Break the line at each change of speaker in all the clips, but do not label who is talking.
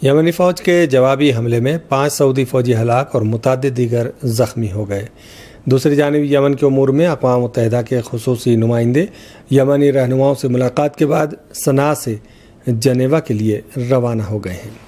یمنی فوج کے جوابی حملے میں 5 سعودی فوجی ہلاک اور متعدد دیگر زخمی ہو گئے۔ دوسری جانب یمن کے امور میں اقوام متحدہ کے خصوصی نمائندے یمنی رہنماؤں سے ملاقات کے بعد صنعاء سے جنیوا کے لیے روانہ ہو گئے ہیں۔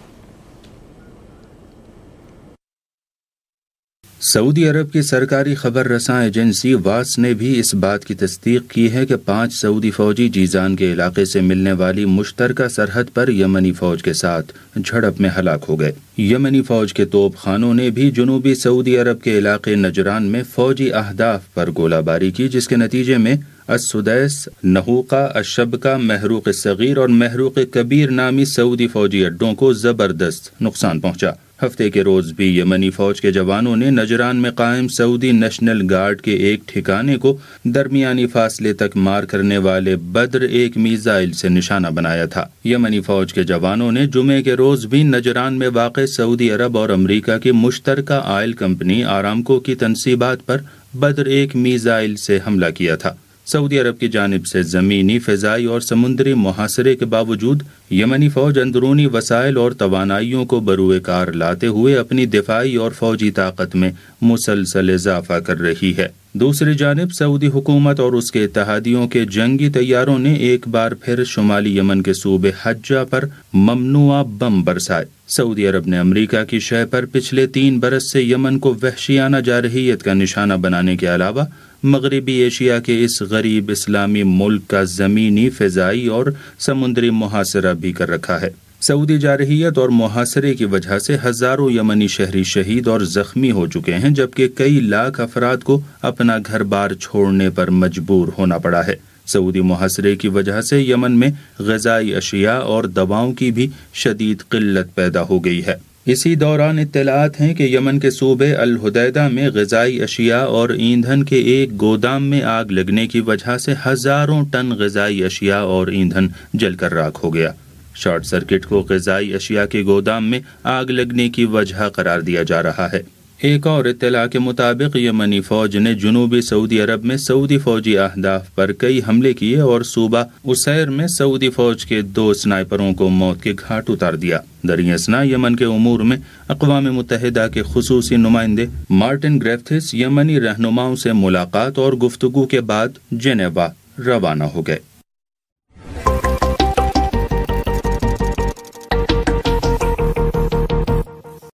سعودی عرب کی سرکاری خبر رساں ایجنسی واس نے بھی اس بات کی تصدیق کی ہے کہ 5 سعودی فوجی جیزان کے علاقے سے ملنے والی مشترکہ سرحد پر یمنی فوج کے ساتھ جھڑپ میں ہلاک ہو گئے۔ یمنی فوج کے توپ خانوں نے بھی جنوبی سعودی عرب کے علاقے نجران میں فوجی اہداف پر گولہ باری کی، جس کے نتیجے میں السدیس، نحوقہ، الشبکہ، محروق صغیر اور محروق کبیر نامی سعودی فوجی اڈوں کو زبردست نقصان پہنچا۔ ہفتے کے روز بھی یمنی فوج کے جوانوں نے نجران میں قائم سعودی نیشنل گارڈ کے ایک ٹھکانے کو درمیانی فاصلے تک مار کرنے والے بدر 1 میزائل سے نشانہ بنایا تھا۔ یمنی فوج کے جوانوں نے جمعے کے روز بھی نجران میں واقع سعودی عرب اور امریکہ کی مشترکہ آئل کمپنی آرامکو کی تنصیبات پر بدر 1 میزائل سے حملہ کیا تھا۔ سعودی عرب کی جانب سے زمینی، فضائی اور سمندری محاصرے کے باوجود یمنی فوج اندرونی وسائل اور توانائیوں کو بروئے کار لاتے ہوئے اپنی دفاعی اور فوجی طاقت میں مسلسل اضافہ کر رہی ہے۔ دوسری جانب سعودی حکومت اور اس کے اتحادیوں کے جنگی طیاروں نے ایک بار پھر شمالی یمن کے صوبے حجہ پر ممنوعہ بم برسائے۔ سعودی عرب نے امریکہ کی شہ پر پچھلے 3 برس سے یمن کو وحشیانہ جارحیت کا نشانہ بنانے کے علاوہ مغربی ایشیا کے اس غریب اسلامی ملک کا زمینی، فضائی اور سمندری محاصرہ بھی کر رکھا ہے۔ سعودی جارحیت اور محاصرے کی وجہ سے ہزاروں یمنی شہری شہید اور زخمی ہو چکے ہیں، جبکہ کئی لاکھ افراد کو اپنا گھر بار چھوڑنے پر مجبور ہونا پڑا ہے۔ سعودی محاصرے کی وجہ سے یمن میں غذائی اشیاء اور دواؤں کی بھی شدید قلت پیدا ہو گئی ہے۔ اسی دوران اطلاعات ہیں کہ یمن کے صوبے الحدیدہ میں غذائی اشیاء اور ایندھن کے ایک گودام میں آگ لگنے کی وجہ سے ہزاروں ٹن غذائی اشیاء اور ایندھن جل کر راکھ ہو گیا۔ شارٹ سرکٹ کو غذائی اشیاء کے گودام میں آگ لگنے کی وجہ قرار دیا جا رہا ہے۔ ایک اور اطلاع کے مطابق یمنی فوج نے جنوبی سعودی عرب میں سعودی فوجی اہداف پر کئی حملے کیے اور صوبہ اسیر میں سعودی فوج کے 2 سنائپروں کو موت کے گھاٹ اتار دیا۔ دریں اثنا یمن کے امور میں اقوام متحدہ کے خصوصی نمائندے مارٹن گریفتھس یمنی رہنماؤں سے ملاقات اور گفتگو کے بعد جنیوا روانہ ہو گئے۔